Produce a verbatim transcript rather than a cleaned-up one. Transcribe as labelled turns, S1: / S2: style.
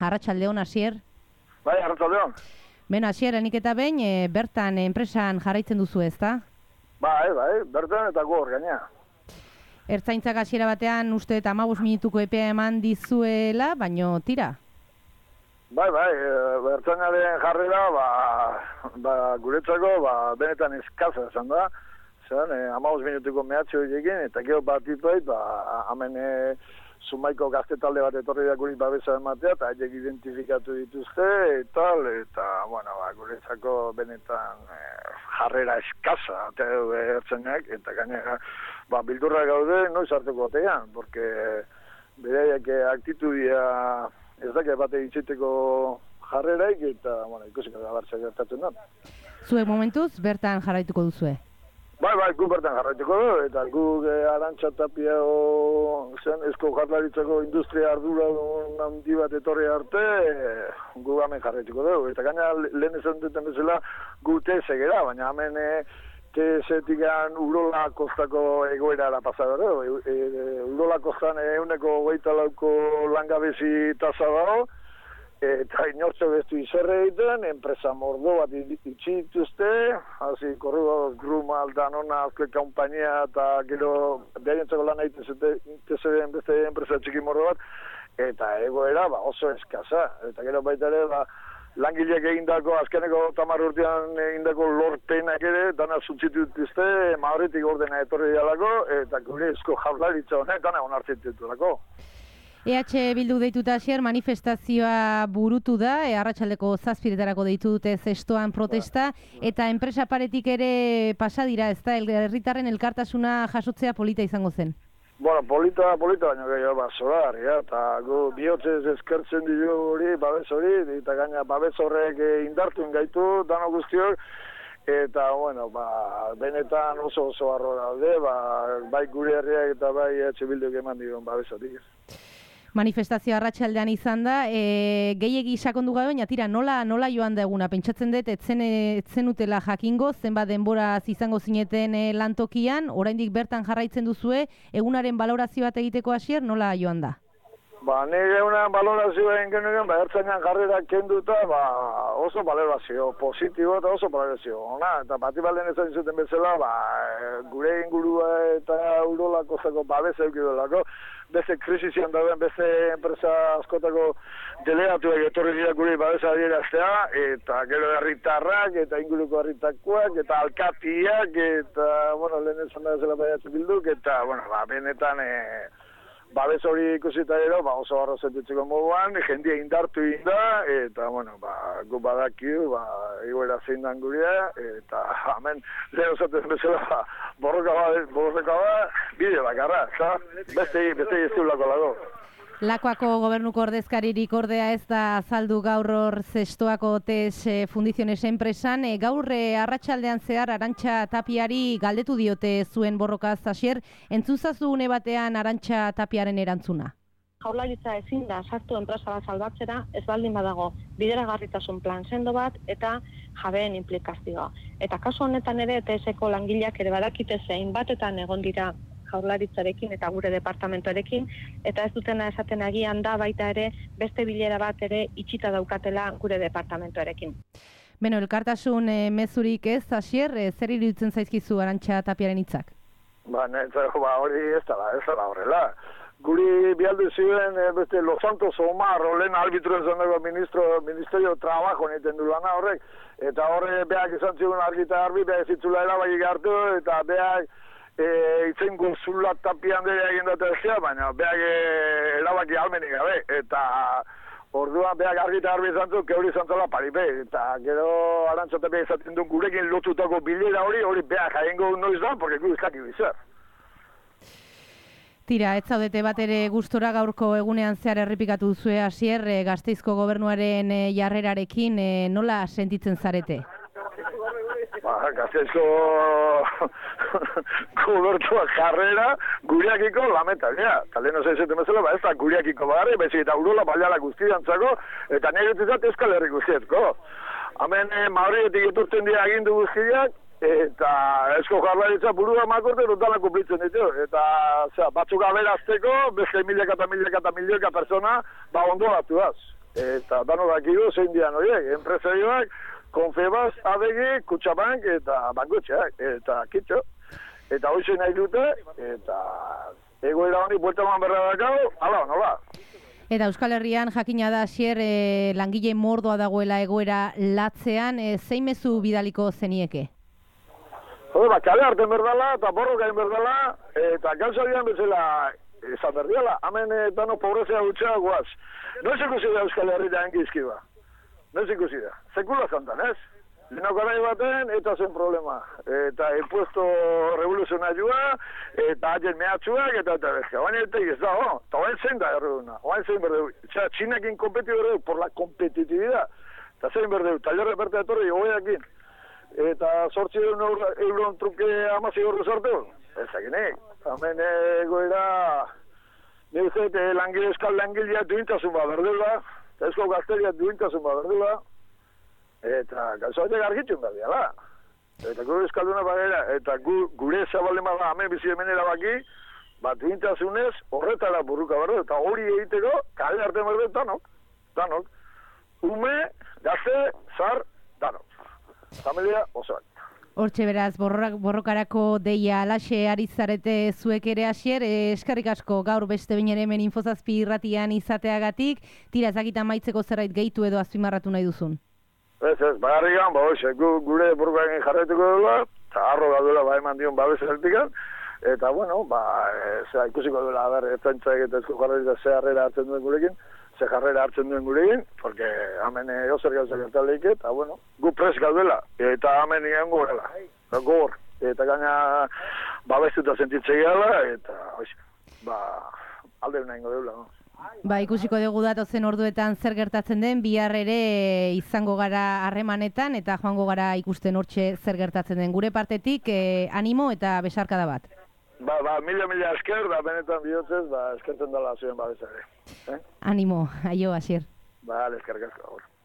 S1: Arratsaldeon, Asier.
S2: Bai, arratsaldeon.
S1: Beno, Asier, nik eta behin, e, bertan enpresan jarraitzen duzu, ezta?
S2: Bai, bai, bertan eta gor gaina.
S1: Ertzaintzak hasiera batean uste eta hamabost minutuko epea eman dizuela, baino tira?
S2: Bai, bai, ertzainaren jarrera, ba, ba, guretzako, ba, benetan eskaza esan da. Zer, hamabost minutuko mehatxo egin, eta gero bat ipait, ba, hemen e, Zumaiko gazte talde bat etorri da guri babesa ematea, eta haiek identifikatu dituzte, eta, eta bueno, ba, guretzako benetan e, jarrera eskasa, eta ertzainak, eta gainera, ba, bildurra gaude, noiz hartuko batean, porque beraiek aktitudia ez dake bate itxiteko jarreraik, eta, bueno, ikusiko da bartza gertatzen da.
S1: Zuek momentuz, bertan jarraituko duzue?
S2: Bai, bai, gu bertan jarraituko du, eta gu eh, Arantxa Tapia o, zen, Eusko Jaurlaritzako industria ardura handi bat etorri arte, eh, gu hemen jarraituko du. Eta gaina lehen esan duten bezala gu teze gera, baina hemen eh, tezetikan Urola Kostako egoerara pasada du. E, e, Urola Kostan euneko hogeita lauko langabezi tasa dago, eta inortzo bestu izerre egiten, enpresa mordo bat itxituzte, hazi, korrugadoz, Grumal, Danona, azke kompainia, eta gero beharentzako lan egiten beste enpresa txiki mordo bat, eta egoera ba, oso eskaza. Eta gero baita ere, ba, langileak egindako, azkeneko tamar urtean egindako lorpenak ere, dana zuntzitutuzte, Madridik ordena etorri dialako, eta gure Eusko Jaurlaritza honek dana onartzen ditulako.
S1: E H Bildu deituta, Asier, manifestazioa burutu da, e, arratsaldeko zazpiretarako deitu dute zestoan protesta, eta enpresa paretik ere pasa dira, ez da, herritarren elkartasuna jasotzea polita izango zen?
S2: Bueno, polita, polita baino gehiago, ba, zorar, ja, eta gu bihotzez eskertzen ditu hori, babes hori, eta gaina babes horrek indartu ingaitu, dano guztiok, eta, bueno, ba, benetan oso oso arro daude, ba, bai gure herriak eta bai E H Bilduk eman dion babesatik.
S1: Manifestazio arratsaldean izan da, e, gehiegi sakondu gabe, baina tira, nola, nola joan da eguna? Pentsatzen dut, etzen, etzen utela jakingo, zenbat denboraz izango zineten e, lantokian, oraindik bertan jarraitzen duzue, egunaren balorazio bat egiteko, Asier, nola joan da?
S2: Ba, nire egunan balorazioa egin genuen, ba, ertzainan jarrera kenduta, ba, oso balorazio positibo eta oso balorazio ona, eta bati balen ezan zuten bezala, ba, gure ingurua eta Urola Kostako babesa eukidolako, beste krisizian dauden, beste enpresa askotako delegatuak etorri dira gure babesa adieraztea, eta gero herritarrak, eta inguruko herritakoak, eta alkatiak, eta, bueno, lehen esan da zela baiatzen bilduk, eta, bueno, ba, benetan, e, babes hori ikusita ero, ba, oso harro zentutzeko moduan, jendia indartu inda, eta, bueno, ba, gu badakiu, ba, egoera zein dan gurea, eta, hemen, lehen osatzen bezala, ba, borroka ba, borroka ba, bide bakarra, za? Beste, beste iztiulako lago.
S1: Lakoako gobernuko ordezkaririk ordea ez da azaldu gaur hor zestoako tes e, fundiziones enpresan. E, gaur e, arratsaldean zehar Arantxa Tapiari galdetu diote zuen borrokaz, Asier, entzuzazu une batean Arantxa Tapiaren erantzuna?
S3: Jaurlaritza ezin da sartu enpresa bat salbatzera, ez baldin badago bideragarritasun plan sendo bat eta jabeen implikazioa. Eta kasu honetan ere T S-ko langileak ere badakite zein batetan egon dira Jaurlaritzarekin eta gure departamentoarekin, eta ez dutena esaten agian da baita ere beste bilera bat ere itxita daukatela gure departamentoarekin.
S1: Beno, elkartasun e, mezurik ez, Asier, e, zer iruditzen zaizkizu Arantxa Tapiaren hitzak?
S2: Ba, netzako, ba, hori ez da, ez da horrela. Guri bialdu ziren, e, beste Los Santos Omar, lehen arbitro esan dago ministro, Ministerio Trabajo niten du lana horrek, eta horre behak izan zigun argita arbi, behak zitzula erabaki hartu, eta behak E, itzen gonzula Tapian dira egin dut ezia, baina behak e, erabaki almenik gabe, eta orduan behak argita arbi izan zu, keuri izan zela paripe, eta gero Arantxa Tapia izaten duen gurekin lotutako bilera hori, hori behak jaingo noiz da, porque gu izaki bizar.
S1: Tira, ez zaudete bat ere gustora gaurko egunean zehar errepikatu duzue, Asier, e, Gasteizko gobernuaren e, jarrerarekin, e, nola sentitzen zarete?
S2: Ba, Gasteizko gobertua jarrera gureakiko lamentalia. Talde no zaizetan bezala, ba ez da gureakiko bagarri, baizik eta Urola baliala guztiantzako, eta nire dut Euskal Herri guztietko. Hemen eh, Madridetik etortzen dira agindu guztiak, eta Eusko Jaurlaritza burua makorte dutala kumplitzen ditu. Eta zera, batzuk aberazteko, beste milaka eta milaka eta milioika persona, ba ondo batuaz. Eta dano dakigu zein dian horiek, enpresarioak, Confebas, A D G, Kutxabank eta bankotxeak, eta kitxo. Eta hoxe nahi dute, eta egoera honi buelta eman berra dakau, ala, nola.
S1: Eta Euskal Herrian jakina da Asier e, langile mordoa dagoela egoera latzean, e, zein mezu bidaliko zenieke?
S2: Hore, ba, kale harten berdala, eta borroka egin berdala, eta gauza dian bezala esan berdiala, hemen dano pobrezea gutxea guaz. Noiz ikusi da Euskal Herria engizki ba. Noiz ikusi da. Sekula zantan, ez? Leno garai baten, eta zen problema. Eta impuesto revoluzionarioa, eta haien mehatxuak, eta eta bezka. Baina eta ez da, oh, eta baina zein da erreduna. Baina zein berdeu. Txa, txinekin kompetitu berdeu, por la competitividad. Eta zein berdeu, talerre berte etorri, hoeakin. Eta sortzi euron truke amazi horre sortu. Ezakinek. Hemen egoera, nire zait, langile eskal langilea duintasun ba berdela, ezko gazteria duintasun ba berdela, eta gauzatek argitxun berdiala. Eta gure eskalduna bagera, eta gu, gure zabalden bada hemen bizi hemen erabaki, bat duintasunez horretara burruka berdu, eta hori egiteko, kale arte berdu, danok, danok. Ume, gazte, zar, danok. Familia osoak.
S1: Hortxe beraz, borrorak, borrokarako deia alaxe ari zarete zuek ere Asier, e, eskerrik asko gaur beste bain ere hemen Infozazpi irratian izateagatik, tira ezakitan maitzeko zerbait gehitu edo azpimarratu nahi duzun.
S2: Ez, ez, bagarrikan, ba, hoxe, gu, gure borrokakin jarraituko duela, eta arro gaduela ba eman dion babes ertikan, eta, bueno, ba, e, ikusiko duela, a ber, ertzaintzak eta ezko jarraitza ze harrera hartzen duen gurekin, ze jarrera hartzen duen gurekin, porque hemen eozer gauza gertaleik, eta, bueno, gu pres gaudela, eta hemen egon gorela, gor, eta gaina babestuta sentitzei gala, eta, hoxe, ba, alde nahi ingo deula, no?
S1: Ba, ikusiko dugu datozen orduetan zer gertatzen den, bihar ere izango gara harremanetan, eta joango gara ikusten hortxe zer gertatzen den. Gure partetik, eh, animo eta besarkada bat.
S2: Ba, ba, mila, mila esker, da benetan bihotzez, ba, eskertzen dela zuen babesare. Eh?
S1: Animo, aio, Asier.
S2: Ba, eskerrik asko.